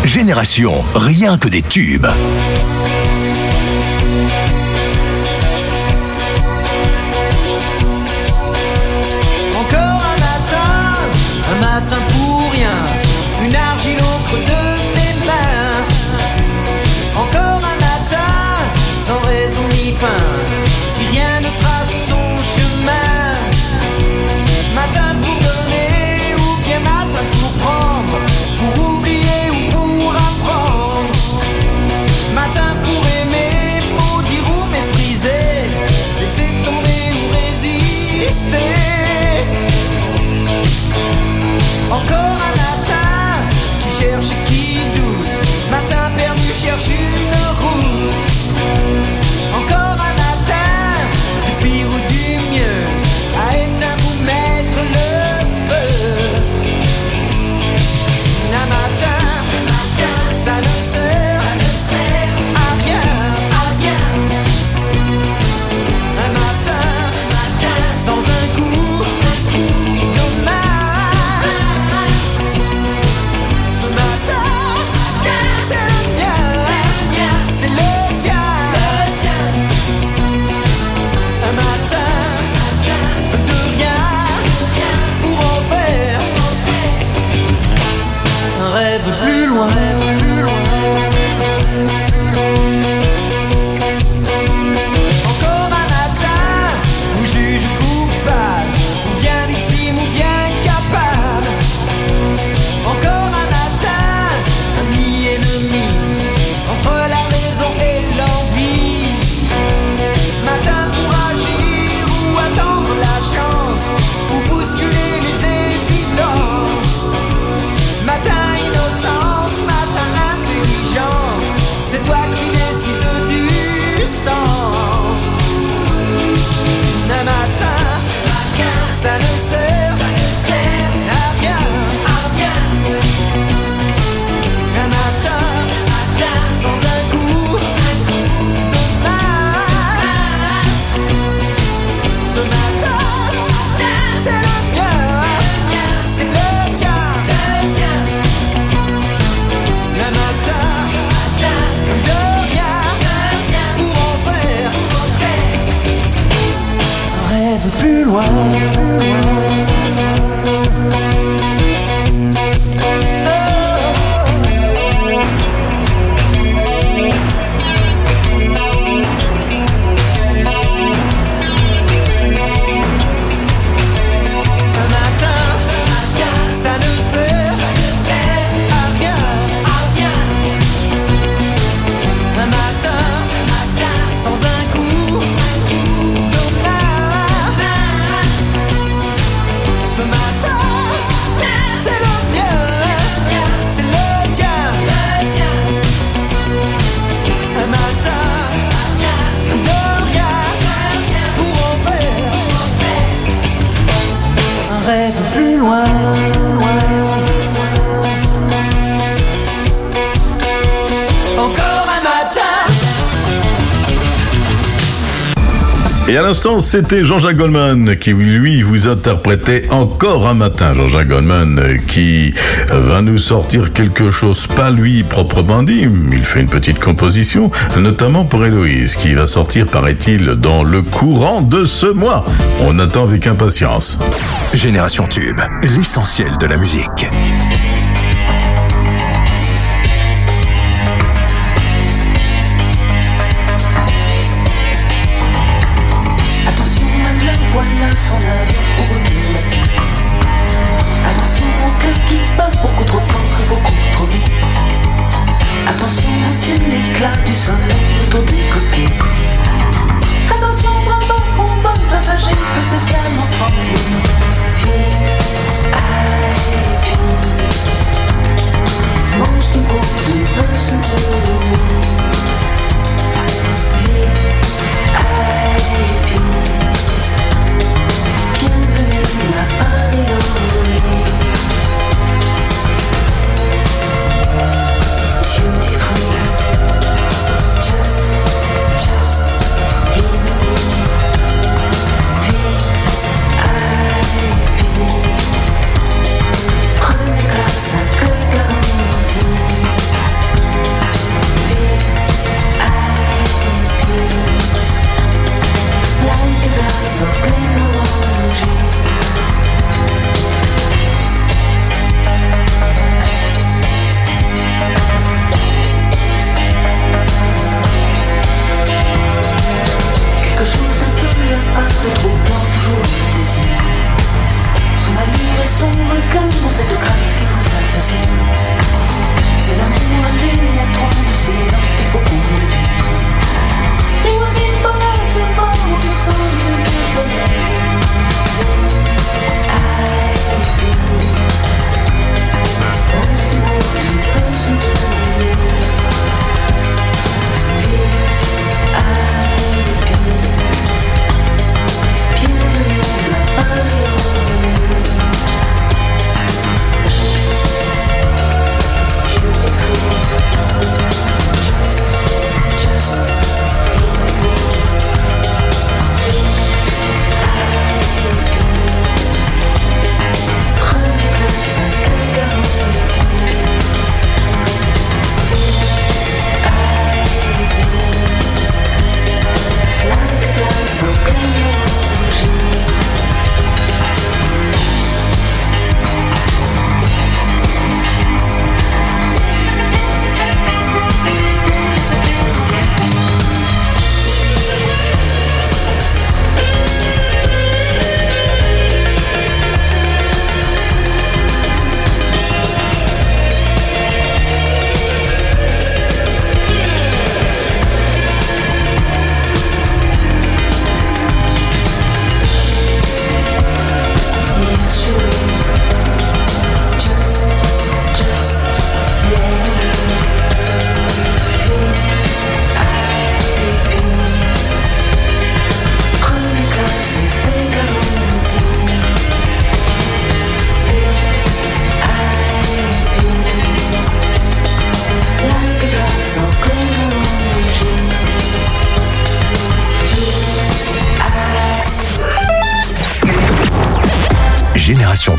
Génération, rien que des tubes. Encore un matin pour rien, une argile au creux de mes mains. Encore un matin, sans raison ni fin, si rien ne trace son chemin. Matin pour donner ou bien matin pour prendre, pour oublier ou pour apprendre. Matin pour aimer, maudire ou mépriser, laisser tomber ou résister. Encore un matin qui cherche et qui doute, matin perdu cherche une route. Encore un matin, du pire ou du mieux, à éteindre ou mettre le feu. Un matin, ça ne sert à rien. Un matin, sans un coup de main. Ce matin, c'est le mien, c'est le tien. Un matin de rien pour en faire un rêve plus loin. Encore un matin où juge coupable, ou bien victime ou bien capable. Encore un matin, ami ennemi, entre la raison et l'envie. Matin pour agir ou attendre la chance, ou bousculer les évidences. Matin innocence, matin intelligence, c'est toi qui décides du sens. Un matin, ça ne sert à rien. Un matin, sans un coup de main. Ce matin, c'est le mien, c'est le tien. Un matin de rien pour en faire un rêve plus loin. Un matin, ça ne sert à rien. Un matin, sans un coup de main. Ce matin, c'est le mien, c'est le tien. Un matin de rien pour en faire un rêve plus loin. Encore un matin. Et à l'instant, c'était Jean-Jacques Goldman qui, lui, vous interprétait Encore un matin. Jean-Jacques Goldman qui va nous sortir quelque chose, pas lui proprement dit, il fait une petite composition, notamment pour Héloïse, qui va sortir, paraît-il, dans le courant de ce mois. On attend avec impatience. Génération Tube, l'essentiel de la musique. Attention Madeleine, voilà son avion automatique. Attention au cœur qui bat beaucoup trop fort et beaucoup trop vite. Attention monsieur, l'éclat du soleil autour des côtés. Attention bravo, mon bon passager, tout spécialement tranquille. VIP.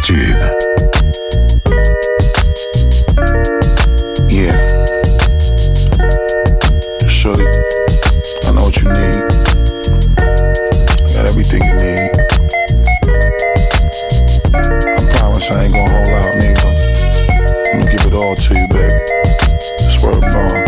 tube. Yeah. Shorty, I know what you need. I got everything you need. I promise I ain't gonna hold out, nigga. I'm gonna give it all to you, baby. Swear bomb.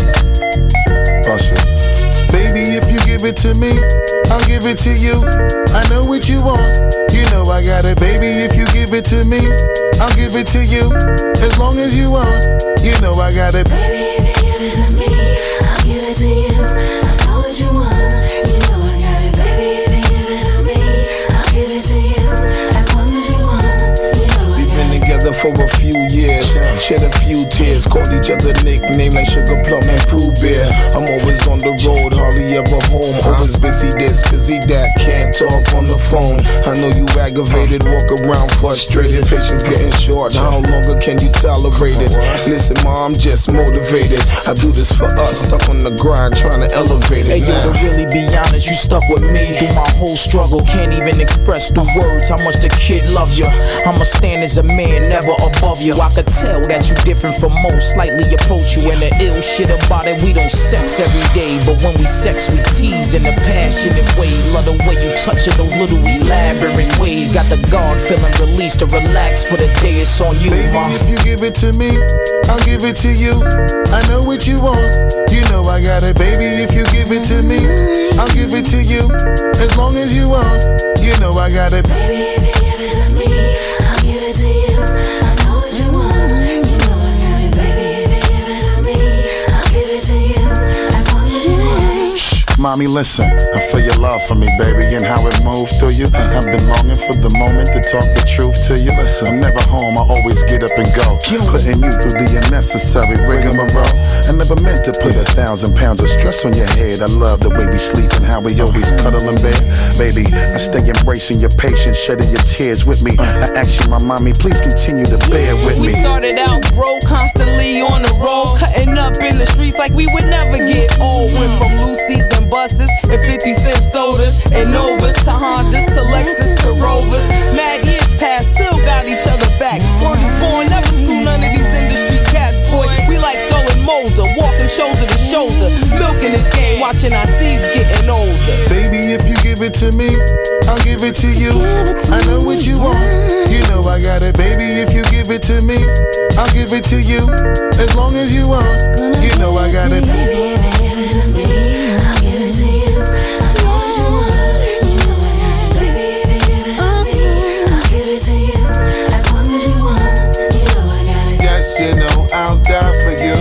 Bust it. Baby, if you give it to me, I'll give it to you. I know what you want. You know I got it, baby. If you give it to me, I'll give it to you. As long as you want, you know I got it. Baby, if you give it to me, I'll give it to you. I know what you want, you know I got it. Baby, if you give it to me, I'll give it to you. As long as you want, you know I got it. We've been together for a few years, shed a few tears, called each other nicknames like Sugar Plum and Pooh Bear. I'm always on the road, hardly ever home. Always busy this, busy that, can't talk on the phone. I know you aggravated, walk around frustrated. Patience getting short, how longer can you tolerate it? Listen, ma, I'm just motivated. I do this for us, stuck on the grind, trying to elevate it. Hey yo, to really be honest, you stuck with me through my whole struggle. Can't even express through words how much the kid loves you. I'ma stand as a man, never above you. I could tell that you different from most, slightly approach you. And the ill shit about it, we don't sex every day, but when we sex, we tease in a passionate way. Love the way you touch it, those little elaborate ways. Got the guard feeling released to relax for the day. It's on you, Baby, ma. if you give it to me, I'll give it to you. I know what you want, you know I got it. Baby, if you give it to me, I'll give it to you. As long as you want, you know I got it. Baby, if you give it to me, I'll give it to you. I know what you want, you know I got it. Baby, if you give it to me, I'll give it to you. As long as you want. Shh, mommy, listen. I feel your love for me, baby, and how it moved through you. I've been longing for the moment to talk the truth to you. I'm never home, I always get up and go. Putting you through the unnecessary rigmarole. I never meant to put 1,000 pounds of stress on your head. I love the way we sleep and how we always cuddle in bed. Baby, I stay embracing your patience, shedding your tears with me. I ask you, my mommy, please continue to bear with We me. started out broke, constantly on the road, cutting up in the streets like we would never get old. Went from Lucy's and buses and 50-cent sodas and Novas to Hondas to Lexus to Rovers. Mad years past, still got each other back. Word is born, never screw none of these industry cats, boy. We like Skull and Molder, walking shoulder to shoulder, milking this game, watching our seeds getting older. Baby, if you give it to me, I'll give it to you. I know what you want, you know I got it. Baby, if you give it to me, I'll give it to you. As long as you want, you know I got it. Baby, if you give it to me, I'll give it to you. I know what you want, you know I got it. Baby, if you give it to me, I'll give it to you. As long as you want, you know I got it. Yes, you know I'll die for you,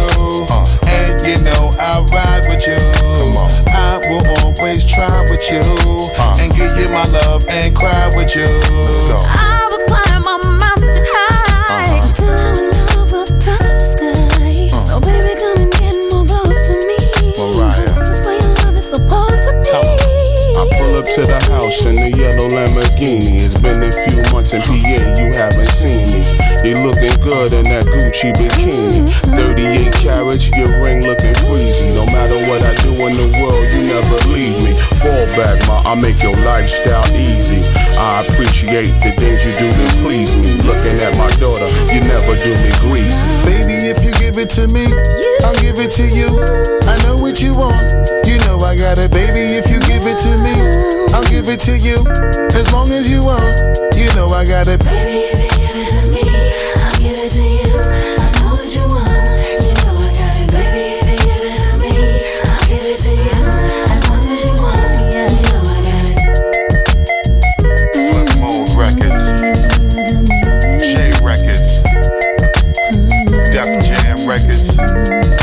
and you know I'll ride with you. I will always try with you, and give you my love and cry with you. Let's go. I will climb a mountain high till our love will touch the sky. So baby, come and get more close to me. Mariah. This is where your love is supposed to be. I pull up to the house in the yellow Lamborghini. It's been a few months in PA, you haven't seen me. You looking good in that Gucci bikini. 38 carats, your ring looking freezy. No matter what I do in the world, you never leave me. Fall back, ma, I make your lifestyle easy. I appreciate the things you do to please me. Looking at my daughter, you never do me greasy. Baby, if you give it to me, I'll give it to you. I know what you want, you know I got it. Baby, if you give it to me, I'll give it to you. As long as you want, you know I got it. Baby, if you give it to me, I'll give it to you. I know what you want, you know I got it. Baby, if you give it to me, I'll give it to you. As long as you want, you know I got it. Flip Mode Records, J Records, Def Jam Records.